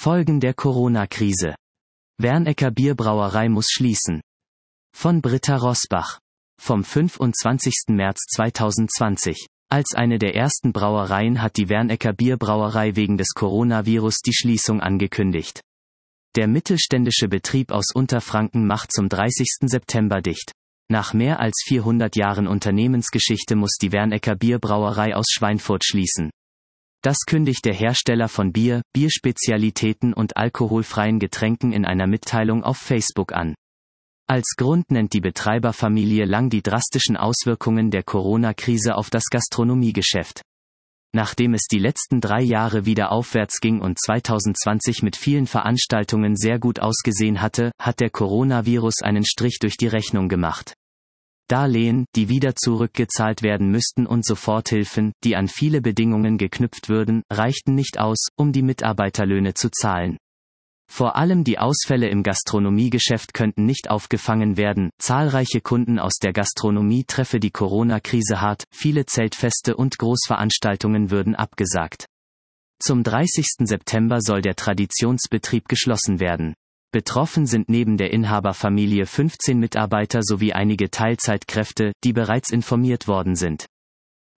Folgen der Corona-Krise. Wernecker Bierbrauerei muss schließen. Von Britta Rosbach. Vom 25. März 2020. Als eine der ersten Brauereien hat die Wernecker Bierbrauerei wegen des Coronavirus die Schließung angekündigt. Der mittelständische Betrieb aus Unterfranken macht zum 30. September dicht. Nach mehr als 400 Jahren Unternehmensgeschichte muss die Wernecker Bierbrauerei aus Schweinfurt schließen. Das kündigt der Hersteller von Bier, Bierspezialitäten und alkoholfreien Getränken in einer Mitteilung auf Facebook an. Als Grund nennt die Betreiberfamilie Lang die drastischen Auswirkungen der Corona-Krise auf das Gastronomiegeschäft. Nachdem es die letzten 3 Jahre wieder aufwärts ging und 2020 mit vielen Veranstaltungen sehr gut ausgesehen hatte, hat der Coronavirus einen Strich durch die Rechnung gemacht. Darlehen, die wieder zurückgezahlt werden müssten, und Soforthilfen, die an viele Bedingungen geknüpft würden, reichten nicht aus, um die Mitarbeiterlöhne zu zahlen. Vor allem die Ausfälle im Gastronomiegeschäft könnten nicht aufgefangen werden, zahlreiche Kunden aus der Gastronomie treffe die Corona-Krise hart, viele Zeltfeste und Großveranstaltungen würden abgesagt. Zum 30. September soll der Traditionsbetrieb geschlossen werden. Betroffen sind neben der Inhaberfamilie 15 Mitarbeiter sowie einige Teilzeitkräfte, die bereits informiert worden sind.